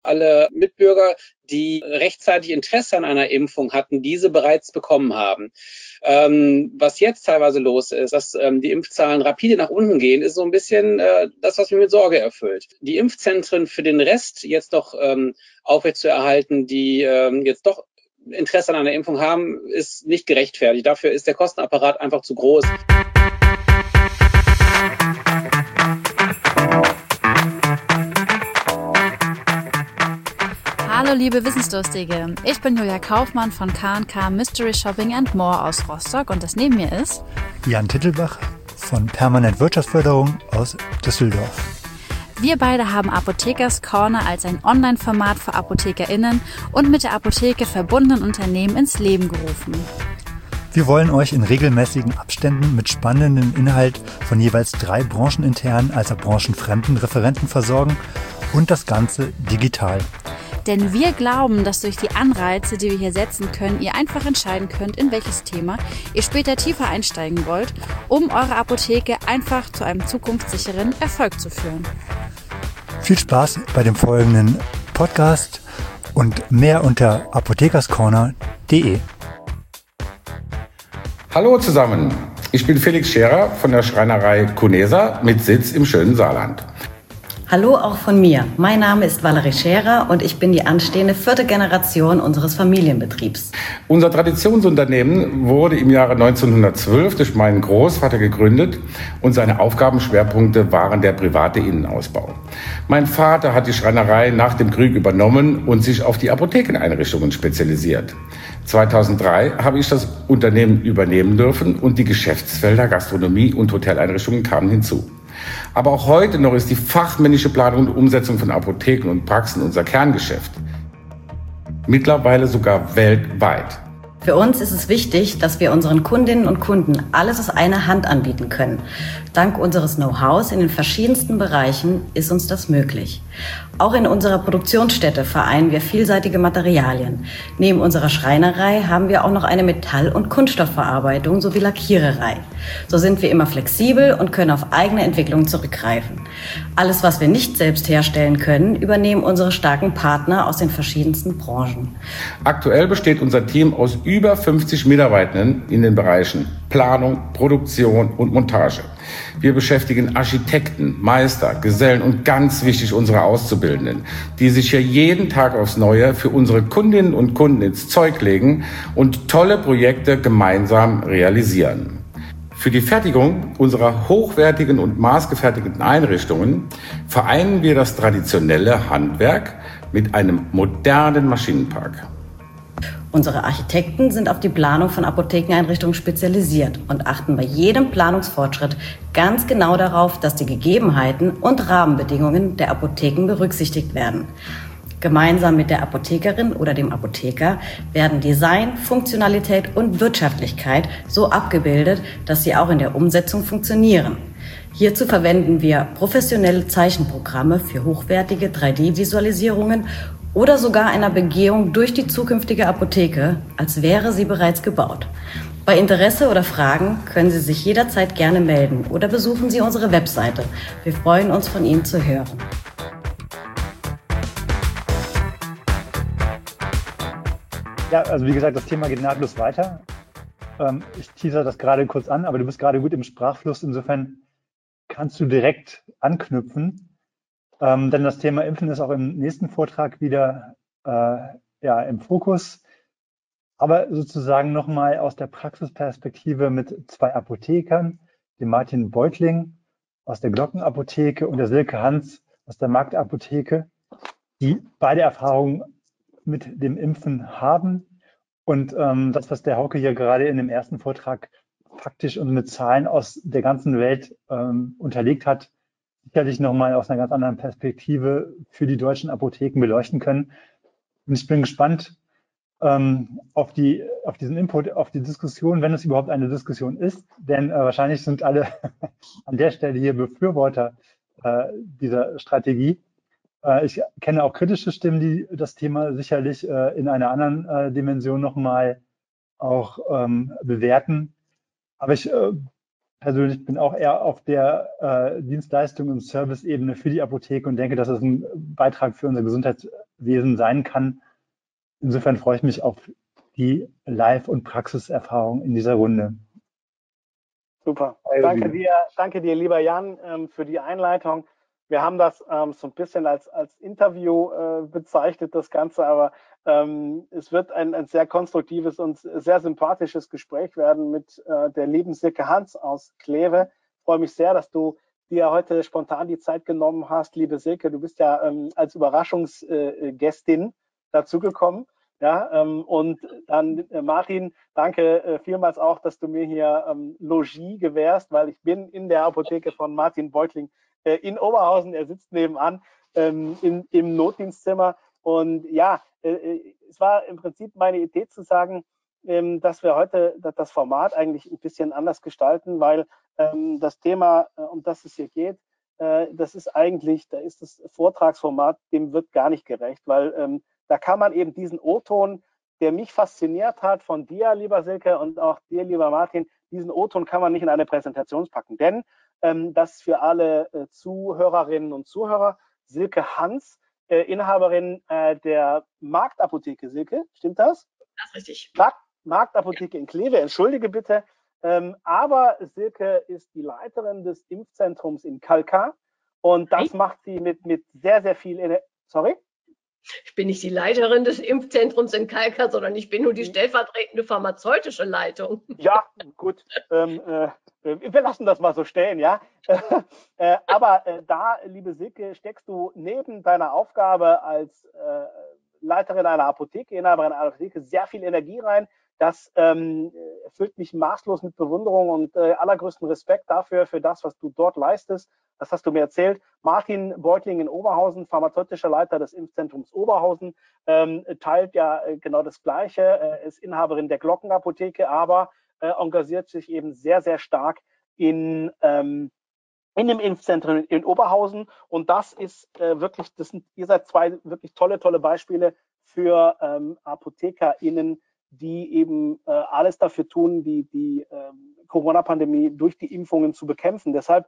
alle Mitbürger, die rechtzeitig Interesse an einer Impfung hatten, diese bereits bekommen haben. Was jetzt teilweise los ist, dass die Impfzahlen rapide nach unten gehen, ist so ein bisschen das, was mich mit Sorge erfüllt. Die Impfzentren für den Rest jetzt doch aufrechtzuerhalten, die jetzt doch Interesse an einer Impfung haben, ist nicht gerechtfertigt. Dafür ist der Kostenapparat einfach zu groß. Hallo liebe Wissensdurstige, ich bin Julia Kaufmann von K&K Mystery Shopping and More aus Rostock und das neben mir ist Jan Tittelbach von Permanent Wirtschaftsförderung aus Düsseldorf. Wir beide haben Apothekers Corner als ein Online-Format für ApothekerInnen und mit der Apotheke verbundenen Unternehmen ins Leben gerufen. Wir wollen euch in regelmäßigen Abständen mit spannendem Inhalt von jeweils 3 brancheninternen als auch branchenfremden Referenten versorgen und das Ganze digital. Denn wir glauben, dass durch die Anreize, die wir hier setzen können, ihr einfach entscheiden könnt, in welches Thema ihr später tiefer einsteigen wollt, um eure Apotheke einfach zu einem zukunftssicheren Erfolg zu führen. Viel Spaß bei dem folgenden Podcast und mehr unter apothekerscorner.de. Hallo zusammen, ich bin Felix Scherer von der Schreinerei Kunesa mit Sitz im schönen Saarland. Hallo auch von mir. Mein Name ist Valerie Scherer und ich bin die anstehende 4. Generation unseres Familienbetriebs. Unser Traditionsunternehmen wurde im Jahre 1912 durch meinen Großvater gegründet und seine Aufgabenschwerpunkte waren der private Innenausbau. Mein Vater hat die Schreinerei nach dem Krieg übernommen und sich auf die Apothekeneinrichtungen spezialisiert. 2003 habe ich das Unternehmen übernehmen dürfen und die Geschäftsfelder Gastronomie und Hoteleinrichtungen kamen hinzu. Aber auch heute noch ist die fachmännische Planung und Umsetzung von Apotheken und Praxen unser Kerngeschäft. Mittlerweile sogar weltweit. Für uns ist es wichtig, dass wir unseren Kundinnen und Kunden alles aus einer Hand anbieten können. Dank unseres Know-hows in den verschiedensten Bereichen ist uns das möglich. Auch in unserer Produktionsstätte vereinen wir vielseitige Materialien. Neben unserer Schreinerei haben wir auch noch eine Metall- und Kunststoffverarbeitung sowie Lackiererei. So sind wir immer flexibel und können auf eigene Entwicklung zurückgreifen. Alles, was wir nicht selbst herstellen können, übernehmen unsere starken Partner aus den verschiedensten Branchen. Aktuell besteht unser Team aus über 50 Mitarbeitenden in den Bereichen Planung, Produktion und Montage. Wir beschäftigen Architekten, Meister, Gesellen und ganz wichtig unsere Auszubildenden, die sich hier jeden Tag aufs Neue für unsere Kundinnen und Kunden ins Zeug legen und tolle Projekte gemeinsam realisieren. Für die Fertigung unserer hochwertigen und maßgefertigten Einrichtungen vereinen wir das traditionelle Handwerk mit einem modernen Maschinenpark. Unsere Architekten sind auf die Planung von Apothekeneinrichtungen spezialisiert und achten bei jedem Planungsfortschritt ganz genau darauf, dass die Gegebenheiten und Rahmenbedingungen der Apotheken berücksichtigt werden. Gemeinsam mit der Apothekerin oder dem Apotheker werden Design, Funktionalität und Wirtschaftlichkeit so abgebildet, dass sie auch in der Umsetzung funktionieren. Hierzu verwenden wir professionelle Zeichenprogramme für hochwertige 3D-Visualisierungen oder sogar einer Begehung durch die zukünftige Apotheke, als wäre sie bereits gebaut. Bei Interesse oder Fragen können Sie sich jederzeit gerne melden oder besuchen Sie unsere Webseite. Wir freuen uns, von Ihnen zu hören. Ja, also wie gesagt, das Thema geht nahtlos weiter. Ich teaser das gerade kurz an, aber du bist gerade gut im Sprachfluss. Insofern kannst du direkt anknüpfen. Denn das Thema Impfen ist auch im nächsten Vortrag wieder im Fokus. Aber sozusagen nochmal aus der Praxisperspektive mit 2 Apothekern, dem Martin Beutling aus der Glockenapotheke und der Silke Hans aus der Marktapotheke, die beide Erfahrungen mit dem Impfen haben. Und das, was der Hauke hier gerade in dem ersten Vortrag faktisch und mit Zahlen aus der ganzen Welt unterlegt hat, sicherlich nochmal aus einer ganz anderen Perspektive für die deutschen Apotheken beleuchten können. Und ich bin gespannt auf diesen Input, auf die Diskussion, wenn es überhaupt eine Diskussion ist, denn wahrscheinlich sind alle an der Stelle hier Befürworter dieser Strategie. Ich kenne auch kritische Stimmen, die das Thema sicherlich in einer anderen Dimension nochmal auch bewerten. Aber ich persönlich bin auch eher auf der Dienstleistung und Service-Ebene für die Apotheke und denke, dass es ein Beitrag für unser Wesen sein kann. Insofern freue ich mich auf die Live- und Praxiserfahrung in dieser Runde. Super. Danke dir, lieber Jan, für die Einleitung. Wir haben das so ein bisschen als Interview bezeichnet, das Ganze, aber es wird ein sehr konstruktives und sehr sympathisches Gespräch werden mit der lieben Silke Hans aus Kleve. Ich freue mich sehr, dass du dir heute spontan die Zeit genommen hast. Liebe Silke, du bist ja als Überraschungsgästin dazugekommen. Ja, und dann Martin, danke vielmals auch, dass du mir hier Logis gewährst, weil ich bin in der Apotheke von Martin Beutling in Oberhausen. Er sitzt nebenan im Notdienstzimmer. Und ja, es war im Prinzip meine Idee zu sagen, dass wir heute das Format eigentlich ein bisschen anders gestalten, weil das Thema, um das es hier geht, das ist eigentlich, da ist das Vortragsformat, dem wird gar nicht gerecht, weil da kann man eben diesen O-Ton, der mich fasziniert hat, von dir, lieber Silke, und auch dir, lieber Martin, diesen O-Ton kann man nicht in eine Präsentation packen. Denn das für alle Zuhörerinnen und Zuhörer, Silke Hans, Inhaberin der Marktapotheke. Silke, stimmt das? Das ist richtig. Marktapotheke in Kleve, entschuldige bitte. Aber Silke ist die Leiterin des Impfzentrums in Kalkar und das macht sie mit sehr, sehr viel Sorry? Ich bin nicht die Leiterin des Impfzentrums in Kalkar, sondern ich bin nur die stellvertretende pharmazeutische Leitung. Ja, gut. Wir lassen das mal so stehen, ja. Aber da, liebe Silke, steckst du neben deiner Aufgabe als Leiterin einer Apotheke, Inhaberin einer Apotheke, sehr viel Energie rein. Das erfüllt mich maßlos mit Bewunderung und allergrößten Respekt dafür, für das, was du dort leistest. Das hast du mir erzählt. Martin Beutling in Oberhausen, pharmazeutischer Leiter des Impfzentrums Oberhausen, teilt ja genau das Gleiche, ist Inhaberin der Glockenapotheke, aber engagiert sich eben sehr, sehr stark in dem Impfzentrum in Oberhausen. Und das ist wirklich, ihr seid zwei wirklich tolle Beispiele für ApothekerInnen, die eben alles dafür tun, die Corona-Pandemie durch die Impfungen zu bekämpfen. Deshalb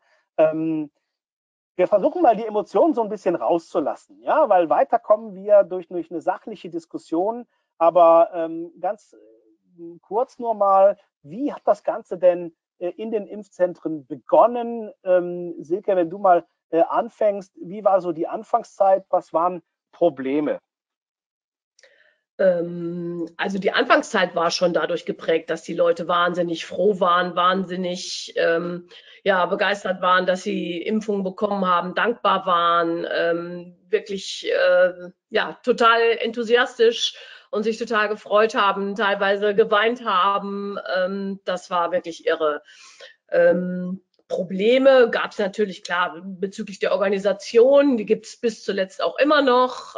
wir versuchen mal die Emotionen so ein bisschen rauszulassen, ja, weil weiter kommen wir durch eine sachliche Diskussion. Aber ganz kurz nur mal, wie hat das Ganze denn in den Impfzentren begonnen? Silke, wenn du mal anfängst, wie war so die Anfangszeit? Was waren Probleme? Also die Anfangszeit war schon dadurch geprägt, dass die Leute wahnsinnig froh waren, wahnsinnig begeistert waren, dass sie Impfungen bekommen haben, dankbar waren, wirklich total enthusiastisch und sich total gefreut haben, teilweise geweint haben. Das war wirklich irre. Probleme gab es natürlich, klar, bezüglich der Organisation, die gibt es bis zuletzt auch immer noch,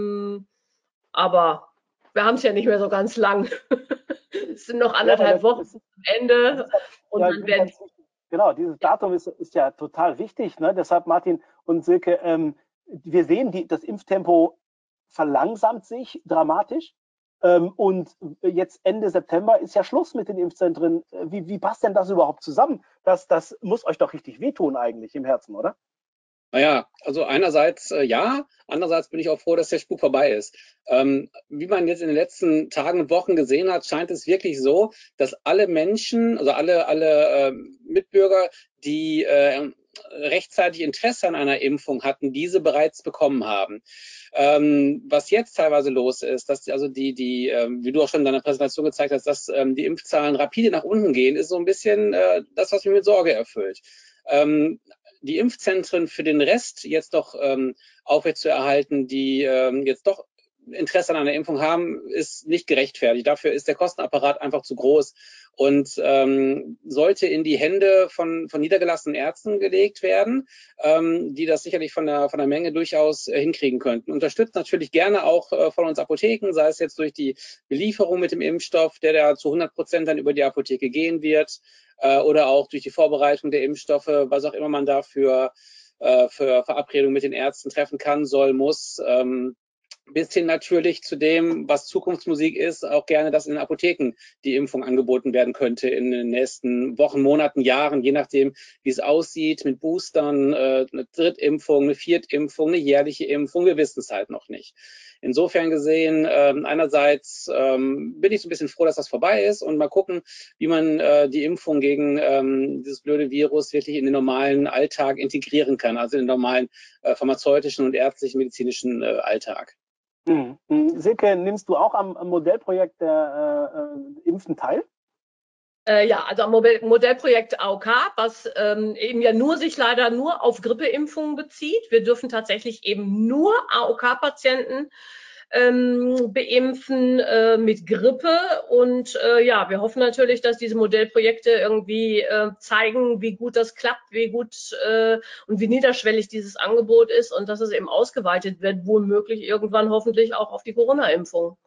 aber wir haben es ja nicht mehr so ganz lang. Es sind noch anderthalb Wochen zum Ende. Und dann werden genau, dieses Datum ist ja total wichtig. Ne? Deshalb, Martin und Silke, wir sehen, das Impftempo verlangsamt sich dramatisch. Und jetzt Ende September ist ja Schluss mit den Impfzentren. Wie passt denn das überhaupt zusammen? Das muss euch doch richtig wehtun eigentlich im Herzen, oder? Naja, also einerseits ja, andererseits bin ich auch froh, dass der Spuk vorbei ist. Wie man jetzt in den letzten Tagen und Wochen gesehen hat, scheint es wirklich so, dass alle Menschen, also alle Mitbürger, die rechtzeitig Interesse an einer Impfung hatten, diese bereits bekommen haben. Was jetzt teilweise los ist, dass also wie du auch schon in deiner Präsentation gezeigt hast, dass die Impfzahlen rapide nach unten gehen, ist so ein bisschen das, was mich mit Sorge erfüllt. Die Impfzentren für den Rest jetzt doch aufrechtzuerhalten, die jetzt doch Interesse an einer Impfung haben, ist nicht gerechtfertigt. Dafür ist der Kostenapparat einfach zu groß und sollte in die Hände von niedergelassenen Ärzten gelegt werden, die das sicherlich von der Menge durchaus hinkriegen könnten. Unterstützt natürlich gerne auch von uns Apotheken, sei es jetzt durch die Belieferung mit dem Impfstoff, der da zu 100% dann über die Apotheke gehen wird, oder auch durch die Vorbereitung der Impfstoffe, was auch immer man da für Verabredungen mit den Ärzten treffen kann, soll, muss. Bis hin natürlich zu dem, was Zukunftsmusik ist, auch gerne, dass in den Apotheken die Impfung angeboten werden könnte in den nächsten Wochen, Monaten, Jahren, je nachdem, wie es aussieht, mit Boostern, eine Drittimpfung, eine Viertimpfung, eine jährliche Impfung, wir wissen es halt noch nicht. insofern gesehen, einerseits bin ich so ein bisschen froh, dass das vorbei ist und mal gucken, wie man die Impfung gegen dieses blöde Virus wirklich in den normalen Alltag integrieren kann, also in den normalen pharmazeutischen und ärztlichen, medizinischen Alltag. Silke, nimmst du auch am Modellprojekt der Impfen teil? Ja, also am Modellprojekt AOK, was eben ja sich leider nur auf Grippeimpfungen bezieht. Wir dürfen tatsächlich eben nur AOK-Patienten beimpfen mit Grippe. Und ja, wir hoffen natürlich, dass diese Modellprojekte irgendwie zeigen, wie gut das klappt, wie gut und wie niederschwellig dieses Angebot ist und dass es eben ausgeweitet wird, womöglich irgendwann hoffentlich auch auf die Corona-Impfung.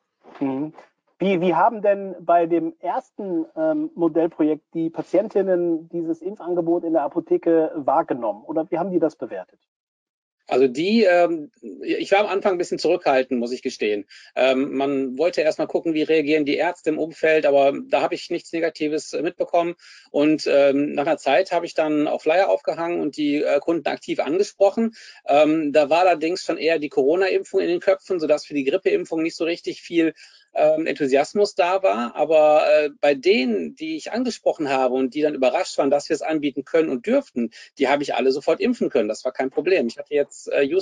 Wie haben denn bei dem ersten Modellprojekt die Patientinnen dieses Impfangebot in der Apotheke wahrgenommen oder wie haben die das bewertet? Also ich war am Anfang ein bisschen zurückhaltend, muss ich gestehen. Man wollte erst mal gucken, wie reagieren die Ärzte im Umfeld, aber da habe ich nichts Negatives mitbekommen. Und nach einer Zeit habe ich dann auch Flyer aufgehangen und die Kunden aktiv angesprochen. Da war allerdings schon eher die Corona-Impfung in den Köpfen, sodass für die Grippeimpfung nicht so richtig viel Enthusiasmus da war. Aber bei denen, die ich angesprochen habe und die dann überrascht waren, dass wir es anbieten können und dürften, die habe ich alle sofort impfen können. Das war kein Problem. Ich hatte jetzt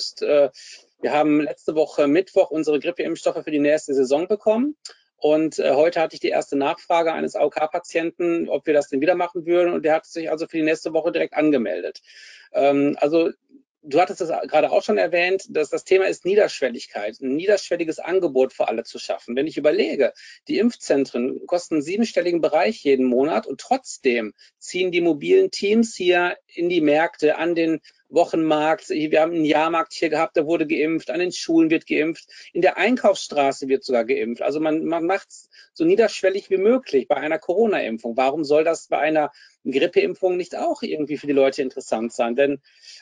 wir haben letzte Woche Mittwoch unsere Grippeimpfstoffe für die nächste Saison bekommen. Und heute hatte ich die erste Nachfrage eines AOK-Patienten, ob wir das denn wieder machen würden. Und der hat sich also für die nächste Woche direkt angemeldet. Also du hattest es gerade auch schon erwähnt, dass das Thema ist Niederschwelligkeit, ein niederschwelliges Angebot für alle zu schaffen. Wenn ich überlege, die Impfzentren kosten einen 7-stelligen Bereich jeden Monat und trotzdem ziehen die mobilen Teams hier in die Märkte, an den Wochenmarkt. Wir haben einen Jahrmarkt hier gehabt, da wurde geimpft, an den Schulen wird geimpft, in der Einkaufsstraße wird sogar geimpft. Also man macht es so niederschwellig wie möglich bei einer Corona-Impfung. Warum soll das bei einer Grippeimpfung nicht auch irgendwie für die Leute interessant sein? Denn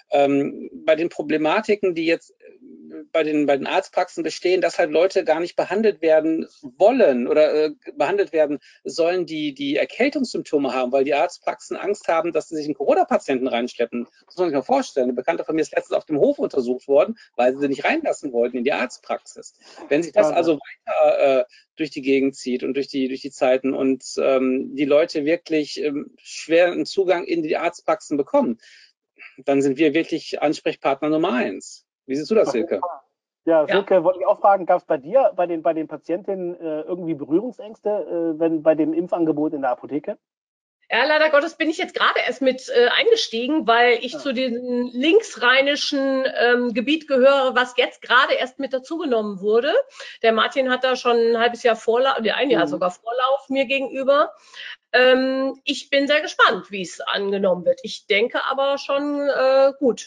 bei den Problematiken, die jetzt bei den Arztpraxen bestehen, dass halt Leute gar nicht behandelt werden wollen oder behandelt werden sollen, die Erkältungssymptome haben, weil die Arztpraxen Angst haben, dass sie sich einen Corona-Patienten reinschleppen. Das muss man sich mal vorstellen. Eine Bekannte von mir ist letztens auf dem Hof untersucht worden, weil sie nicht reinlassen wollten in die Arztpraxis. Wenn sich das also weiter durch die Gegend zieht und durch die Zeiten und die Leute wirklich schwer einen Zugang in die Arztpraxen bekommen, dann sind wir wirklich Ansprechpartner Nummer 1. Wie siehst du das, Silke? Ja, Silke, wollte ich auch fragen, gab es bei dir, bei den Patientinnen irgendwie Berührungsängste bei dem Impfangebot in der Apotheke? Ja, leider Gottes bin ich jetzt gerade erst mit eingestiegen, weil ich zu diesem linksrheinischen Gebiet gehöre, was jetzt gerade erst mit dazugenommen wurde. Der Martin hat da schon ein halbes Jahr Vorlauf, ein Jahr sogar Vorlauf mir gegenüber. Ich bin sehr gespannt, wie es angenommen wird. Ich denke aber schon gut.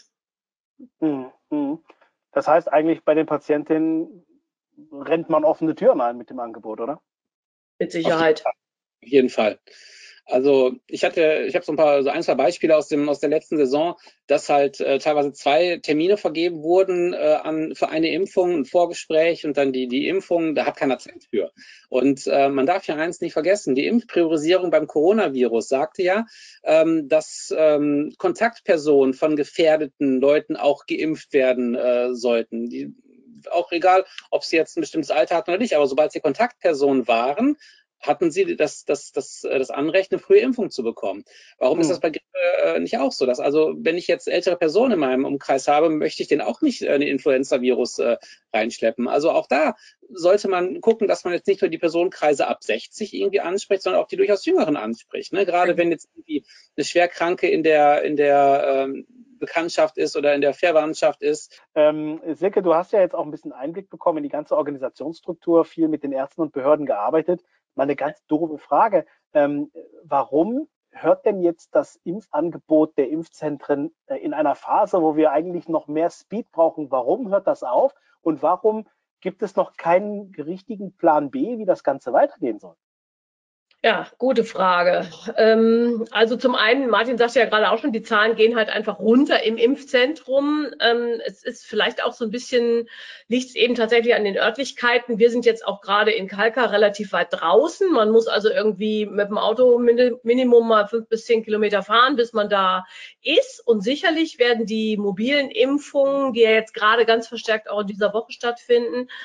Das heißt eigentlich, bei den Patientinnen rennt man offene Türen ein mit dem Angebot, oder? Mit Sicherheit. Auf jeden Fall. Also ich habe so ein, 2 Beispiele aus der letzten Saison, dass halt teilweise 2 Termine vergeben wurden für eine Impfung, ein Vorgespräch und dann die Impfung, da hat keiner Zeit für. Und man darf ja eins nicht vergessen, die Impfpriorisierung beim Coronavirus sagte ja, dass Kontaktpersonen von gefährdeten Leuten auch geimpft werden sollten. Auch egal, ob sie jetzt ein bestimmtes Alter hatten oder nicht, aber sobald sie Kontaktpersonen waren, hatten sie das Anrecht, eine frühe Impfung zu bekommen. Warum ist das bei Grippe nicht auch so? Dass also, wenn ich jetzt ältere Personen in meinem Umkreis habe, möchte ich denen auch nicht ein Influenza-Virus reinschleppen. Also auch da sollte man gucken, dass man jetzt nicht nur die Personenkreise ab 60 irgendwie anspricht, sondern auch die durchaus Jüngeren anspricht. Ne? Gerade wenn jetzt irgendwie eine Schwerkranke in der Bekanntschaft ist oder in der Verwandtschaft ist. Silke, du hast ja jetzt auch ein bisschen Einblick bekommen in die ganze Organisationsstruktur, viel mit den Ärzten und Behörden gearbeitet. Mal eine ganz doofe Frage. Warum hört denn jetzt das Impfangebot der Impfzentren in einer Phase, wo wir eigentlich noch mehr Speed brauchen? Warum hört das auf? Und warum gibt es noch keinen richtigen Plan B, wie das Ganze weitergehen soll? Ja, gute Frage. Also zum einen, Martin sagt ja gerade auch schon, die Zahlen gehen halt einfach runter im Impfzentrum. Es ist vielleicht auch so ein bisschen, liegt es eben tatsächlich an den Örtlichkeiten. Wir sind jetzt auch gerade in Kalka relativ weit draußen. Man muss also irgendwie mit dem Auto Minimum mal 5 bis 10 Kilometer fahren, bis man da ist. Und sicherlich werden die mobilen Impfungen, die ja jetzt gerade ganz verstärkt auch in dieser Woche stattfinden,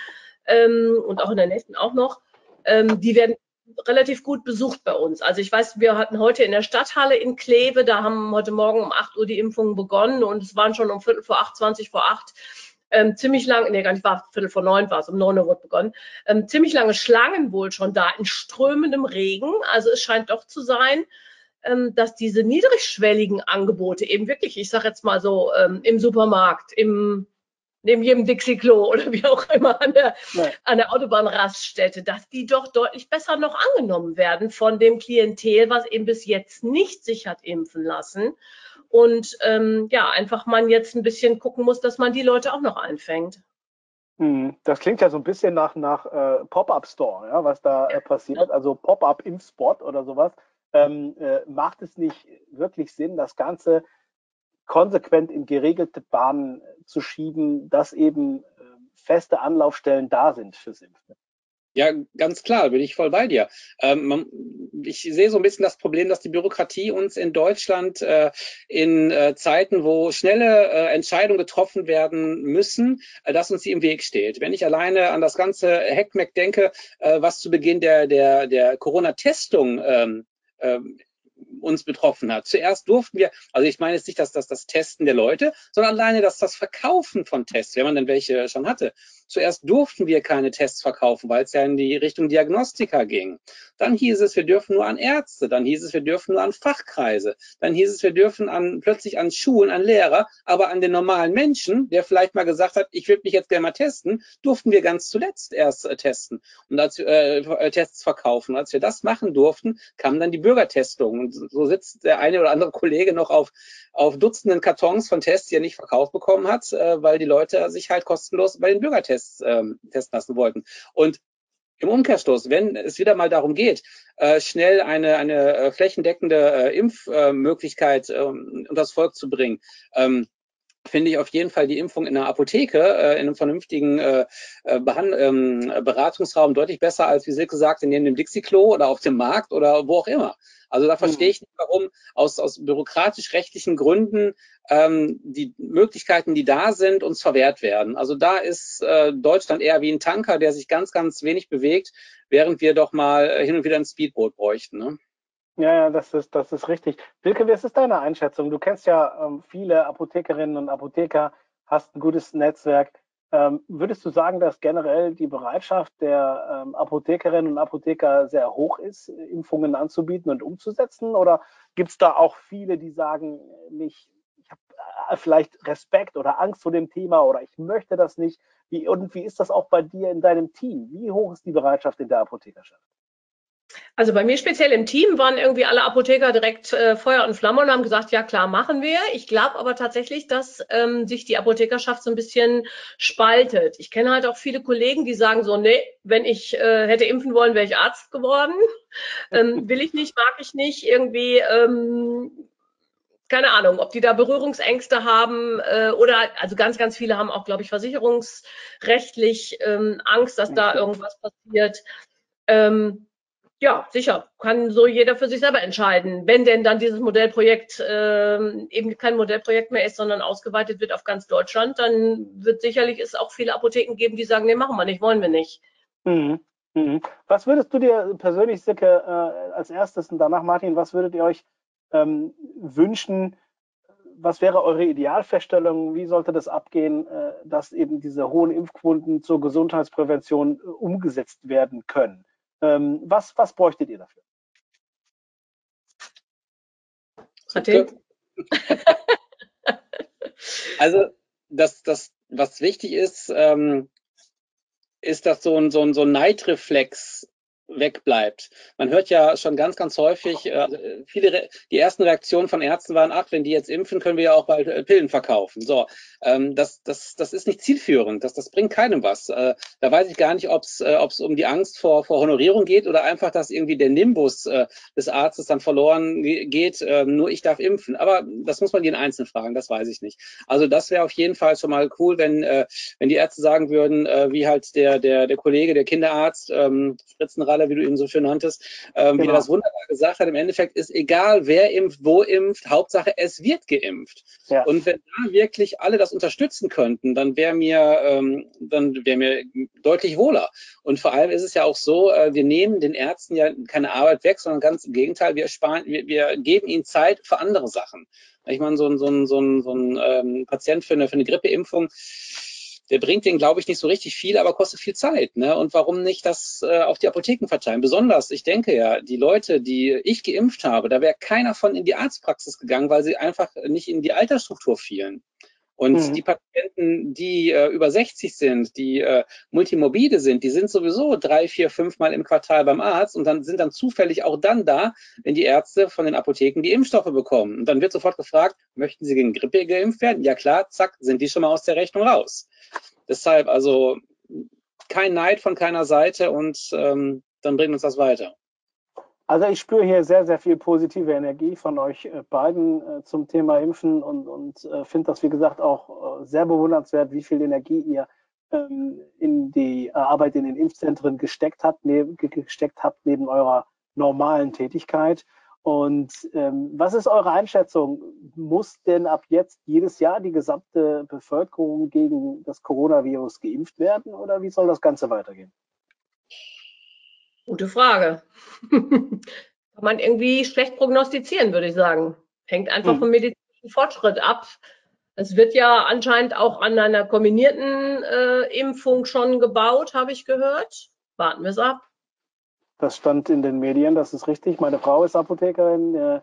und auch in der nächsten auch noch, die werden relativ gut besucht bei uns. Also ich weiß, wir hatten heute in der Stadthalle in Kleve, da haben heute Morgen um 8 Uhr die Impfungen begonnen und es waren schon um 7:45, 20 vor 8, ziemlich lang, nee, gar nicht, war 8:45 war es, um 9 Uhr wurde begonnen, ziemlich lange Schlangen wohl schon da in strömendem Regen. Also es scheint doch zu sein, dass diese niedrigschwelligen Angebote eben wirklich, ich sage jetzt mal so, im Supermarkt, neben jedem Dixie-Klo oder wie auch immer an der Autobahnraststätte, dass die doch deutlich besser noch angenommen werden von dem Klientel, was eben bis jetzt nicht sich hat impfen lassen. Und einfach man jetzt ein bisschen gucken muss, dass man die Leute auch noch einfängt. Das klingt ja so ein bisschen nach Pop-Up-Store, ja, was da passiert, also Pop-Up-Impfspot oder sowas. Macht es nicht wirklich Sinn, das Ganze konsequent in geregelte Bahnen zu schieben, dass eben feste Anlaufstellen da sind fürs Impfen? Ja, ganz klar, bin ich voll bei dir. Ich sehe so ein bisschen das Problem, dass die Bürokratie uns in Deutschland in Zeiten, wo schnelle Entscheidungen getroffen werden müssen, dass uns die im Weg steht. Wenn ich alleine an das ganze Heckmeck denke, was zu Beginn der Corona-Testung uns betroffen hat. Zuerst durften wir, also ich meine jetzt nicht, dass das Testen der Leute, sondern alleine das Verkaufen von Tests, wenn man denn welche schon hatte. Zuerst durften wir keine Tests verkaufen, weil es ja in die Richtung Diagnostika ging. Dann hieß es, wir dürfen nur an Ärzte. Dann hieß es, wir dürfen nur an Fachkreise. Dann hieß es, wir dürfen plötzlich an Schulen, an Lehrer, aber an den normalen Menschen, der vielleicht mal gesagt hat, ich würde mich jetzt gerne mal testen, durften wir ganz zuletzt erst testen und Tests verkaufen. Als wir das machen durften, kam dann die Bürgertestung. Und so sitzt der eine oder andere Kollege noch auf Dutzenden Kartons von Tests, die er nicht verkauft bekommen hat, weil die Leute sich halt kostenlos bei den Bürgertests testen lassen wollten. Und im Umkehrschluss, wenn es wieder mal darum geht, schnell eine flächendeckende Impfmöglichkeit unters Volk zu bringen, finde ich auf jeden Fall die Impfung in der Apotheke, in einem vernünftigen Beratungsraum deutlich besser als, wie Silke sagte, neben dem Dixie-Klo oder auf dem Markt oder wo auch immer. Also da verstehe ich nicht, warum aus bürokratisch-rechtlichen Gründen die Möglichkeiten, die da sind, uns verwehrt werden. Also da ist Deutschland eher wie ein Tanker, der sich ganz, ganz wenig bewegt, während wir doch mal hin und wieder ein Speedboot bräuchten, ne? Ja, das ist richtig. Wilke, wie ist deine Einschätzung? Du kennst ja viele Apothekerinnen und Apotheker, hast ein gutes Netzwerk. Würdest du sagen, dass generell die Bereitschaft der Apothekerinnen und Apotheker sehr hoch ist, Impfungen anzubieten und umzusetzen? Oder gibt es da auch viele, die sagen, ich habe vielleicht Respekt oder Angst vor dem Thema oder ich möchte das nicht? Wie ist das auch bei dir in deinem Team? Wie hoch ist die Bereitschaft in der Apothekerschaft? Also bei mir speziell im Team waren irgendwie alle Apotheker direkt Feuer und Flamme und haben gesagt, ja klar, machen wir. Ich glaube aber tatsächlich, dass sich die Apothekerschaft so ein bisschen spaltet. Ich kenne halt auch viele Kollegen, die sagen so, nee, wenn ich hätte impfen wollen, wäre ich Arzt geworden. Will ich nicht, mag ich nicht, irgendwie, keine Ahnung, ob die da Berührungsängste haben oder, also ganz, ganz viele haben auch, glaube ich, versicherungsrechtlich Angst, dass da irgendwas passiert. Ja, sicher, kann so jeder für sich selber entscheiden. Wenn denn dann dieses Modellprojekt eben kein Modellprojekt mehr ist, sondern ausgeweitet wird auf ganz Deutschland, dann wird sicherlich es auch viele Apotheken geben, die sagen, nee, machen wir nicht, wollen wir nicht. Was würdest du dir persönlich, Silke, als erstes und danach Martin, was würdet ihr euch wünschen? Was wäre eure Idealvorstellung? Wie sollte das abgehen, dass eben diese hohen Impfquoten zur Gesundheitsprävention umgesetzt werden können? Was bräuchtet ihr dafür? Also was wichtig ist, ist, dass so ein Neidreflex wegbleibt. Man hört ja schon ganz, ganz häufig, die ersten Reaktionen von Ärzten waren, ach, wenn die jetzt impfen, können wir ja auch bald Pillen verkaufen. So, das ist nicht zielführend, das bringt keinem was. Da weiß ich gar nicht, ob es um die Angst vor Honorierung geht oder einfach, dass irgendwie der Nimbus des Arztes dann verloren geht, nur ich darf impfen. Aber das muss man jeden Einzelnen fragen, das weiß ich nicht. Also das wäre auf jeden Fall schon mal cool, wenn die Ärzte sagen würden, wie halt der Kollege, der Kinderarzt, Spritzenralle Thaler, wie du ihn so schön nanntest, wie er das wunderbar gesagt hat. Im Endeffekt ist egal, wer impft, wo impft, Hauptsache es wird geimpft. Ja. Und wenn da wirklich alle das unterstützen könnten, dann wäre mir deutlich wohler. Und vor allem ist es ja auch so, wir nehmen den Ärzten ja keine Arbeit weg, sondern ganz im Gegenteil, wir geben ihnen Zeit für andere Sachen. Ich meine, so ein Patient für eine Grippeimpfung, der bringt denen, glaube ich, nicht so richtig viel, aber kostet viel Zeit. Ne? Und warum nicht das auf die Apotheken verteilen? Besonders, ich denke ja, die Leute, die ich geimpft habe, da wäre keiner von in die Arztpraxis gegangen, weil sie einfach nicht in die Altersstruktur fielen. Und die Patienten, die über 60 sind, die multimorbide sind, die sind sowieso 3, 4, 5 Mal im Quartal beim Arzt und sind dann zufällig auch dann da, wenn die Ärzte von den Apotheken die Impfstoffe bekommen. Und dann wird sofort gefragt, möchten Sie gegen Grippe geimpft werden? Ja klar, zack, sind die schon mal aus der Rechnung raus. Deshalb also kein Neid von keiner Seite und dann bringt uns das weiter. Also ich spüre hier sehr, sehr viel positive Energie von euch beiden zum Thema Impfen und finde das, wie gesagt, auch sehr bewundernswert, wie viel Energie ihr in die Arbeit in den Impfzentren gesteckt habt neben eurer normalen Tätigkeit. Und was ist eure Einschätzung? Muss denn ab jetzt jedes Jahr die gesamte Bevölkerung gegen das Coronavirus geimpft werden oder wie soll das Ganze weitergehen? Gute Frage. Kann man irgendwie schlecht prognostizieren, würde ich sagen. Hängt einfach vom medizinischen Fortschritt ab. Es wird ja anscheinend auch an einer kombinierten Impfung schon gebaut, habe ich gehört. Warten wir es ab. Das stand in den Medien, das ist richtig. Meine Frau ist Apothekerin,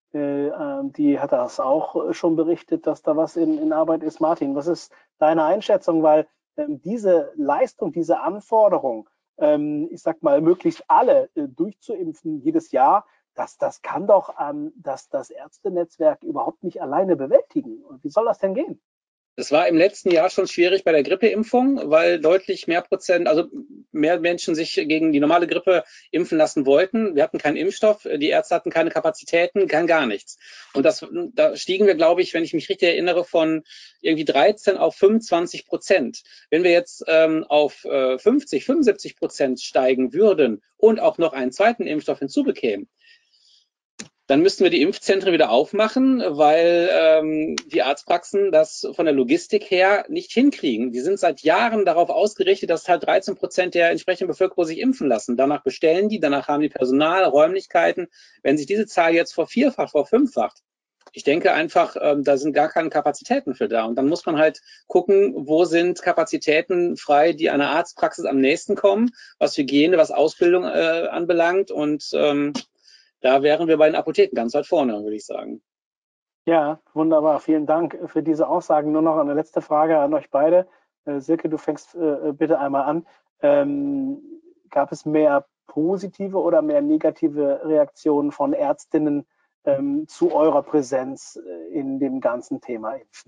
die hat das auch schon berichtet, dass da was in Arbeit ist. Martin, was ist deine Einschätzung? Weil diese Leistung, diese Anforderung, ich sag mal, möglichst alle durchzuimpfen jedes Jahr, das kann doch das Ärztenetzwerk überhaupt nicht alleine bewältigen. Und wie soll das denn gehen? Es war im letzten Jahr schon schwierig bei der Grippeimpfung, weil deutlich mehr Menschen sich gegen die normale Grippe impfen lassen wollten. Wir hatten keinen Impfstoff, die Ärzte hatten keine Kapazitäten, gar nichts. Und da stiegen wir, glaube ich, wenn ich mich richtig erinnere, von irgendwie 13 auf 25%. Wenn wir jetzt auf 50, 75% steigen würden und auch noch einen zweiten Impfstoff hinzubekämen, dann müssten wir die Impfzentren wieder aufmachen, weil die Arztpraxen das von der Logistik her nicht hinkriegen. Die sind seit Jahren darauf ausgerichtet, dass halt 13% der entsprechenden Bevölkerung sich impfen lassen. Danach bestellen die, danach haben die Personal, Räumlichkeiten. Wenn sich diese Zahl jetzt vervierfacht, ich denke einfach, da sind gar keine Kapazitäten für da. Und dann muss man halt gucken, wo sind Kapazitäten frei, die einer Arztpraxis am nächsten kommen, was Hygiene, was Ausbildung anbelangt. Und da wären wir bei den Apotheken ganz weit vorne, würde ich sagen. Ja, wunderbar. Vielen Dank für diese Aussagen. Nur noch eine letzte Frage an euch beide. Silke, du fängst bitte einmal an. Gab es mehr positive oder mehr negative Reaktionen von Ärztinnen zu eurer Präsenz in dem ganzen Thema Impfen?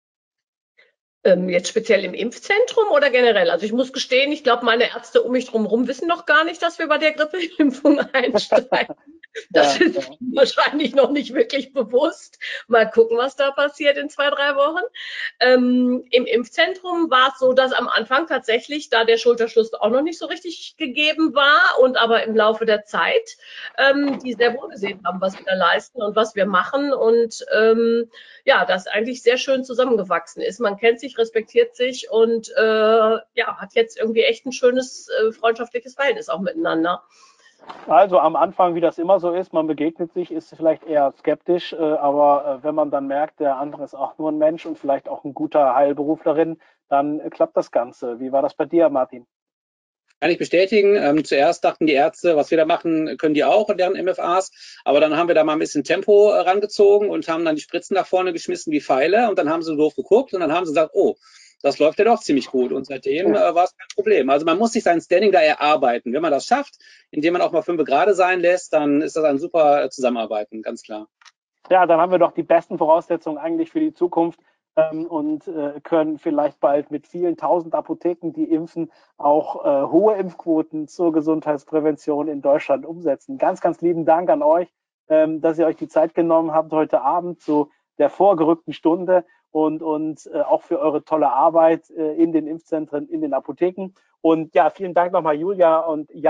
Jetzt speziell im Impfzentrum oder generell? Also ich muss gestehen, ich glaube, meine Ärzte um mich drumherum wissen noch gar nicht, dass wir bei der Grippeimpfung einsteigen. Das ist wahrscheinlich noch nicht wirklich bewusst. Mal gucken, was da passiert in 2, 3 Wochen. Im Impfzentrum war es so, dass am Anfang tatsächlich, da der Schulterschluss auch noch nicht so richtig gegeben war und aber im Laufe der Zeit, die sehr wohl gesehen haben, was wir da leisten und was wir machen und das eigentlich sehr schön zusammengewachsen ist. Man kennt sich, respektiert sich und hat jetzt irgendwie echt ein schönes freundschaftliches Verhältnis auch miteinander. Also am Anfang, wie das immer so ist, man begegnet sich, ist vielleicht eher skeptisch, aber wenn man dann merkt, der andere ist auch nur ein Mensch und vielleicht auch ein guter Heilberuflerin, dann klappt das Ganze. Wie war das bei dir, Martin? Kann ich bestätigen. Zuerst dachten die Ärzte, was wir da machen, können die auch in deren MFAs. Aber dann haben wir da mal ein bisschen Tempo rangezogen und haben dann die Spritzen nach vorne geschmissen wie Pfeile. Und dann haben sie doof geguckt und dann haben sie gesagt, oh, das läuft ja doch ziemlich gut. Und seitdem war es kein Problem. Also man muss sich sein Standing da erarbeiten. Wenn man das schafft, indem man auch mal 5 Grad sein lässt, dann ist das ein super Zusammenarbeiten, ganz klar. Ja, dann haben wir doch die besten Voraussetzungen eigentlich für die Zukunft und können vielleicht bald mit vielen 1000 Apotheken, die impfen, auch hohe Impfquoten zur Gesundheitsprävention in Deutschland umsetzen. Ganz, ganz lieben Dank an euch, dass ihr euch die Zeit genommen habt heute Abend zu der vorgerückten Stunde und auch für eure tolle Arbeit in den Impfzentren, in den Apotheken. Und ja, vielen Dank nochmal Julia und Jan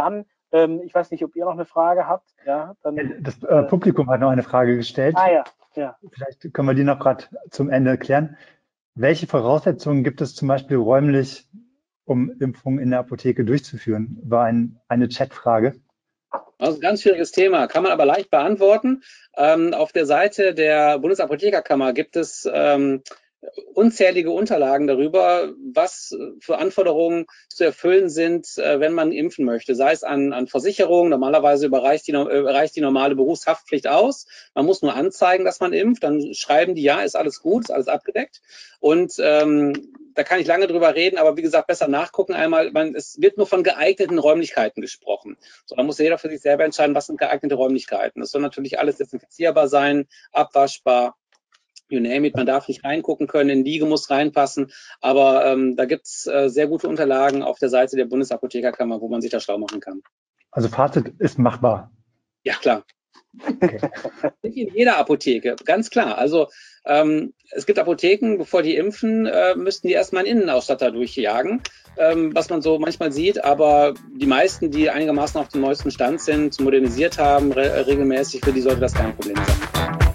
Ich weiß nicht, ob ihr noch eine Frage habt. Ja, dann, das Publikum hat noch eine Frage gestellt. Ja. Vielleicht können wir die noch gerade zum Ende klären. Welche Voraussetzungen gibt es zum Beispiel räumlich, um Impfungen in der Apotheke durchzuführen? War eine Chatfrage. Also ein ganz schwieriges Thema, kann man aber leicht beantworten. Auf der Seite der Bundesapothekerkammer gibt es unzählige Unterlagen darüber, was für Anforderungen zu erfüllen sind, wenn man impfen möchte. Sei es an Versicherungen, normalerweise reicht die normale Berufshaftpflicht aus. Man muss nur anzeigen, dass man impft, dann schreiben die, ja, ist alles gut, ist alles abgedeckt. Und da kann ich lange drüber reden, aber wie gesagt, besser nachgucken einmal. Es wird nur von geeigneten Räumlichkeiten gesprochen. So, da muss jeder für sich selber entscheiden, was sind geeignete Räumlichkeiten. Das soll natürlich alles desinfizierbar sein, abwaschbar. You name it, man darf nicht reingucken können, in Liege muss reinpassen, aber da gibt's sehr gute Unterlagen auf der Seite der Bundesapothekerkammer, wo man sich da schlau machen kann. Also Fazit ist machbar. Ja, klar. Okay. Nicht in jeder Apotheke, ganz klar. Also es gibt Apotheken, bevor die impfen, müssten die erstmal einen Innenausstatter durchjagen, was man so manchmal sieht, aber die meisten, die einigermaßen auf dem neuesten Stand sind, modernisiert haben, regelmäßig, für die sollte das kein Problem sein.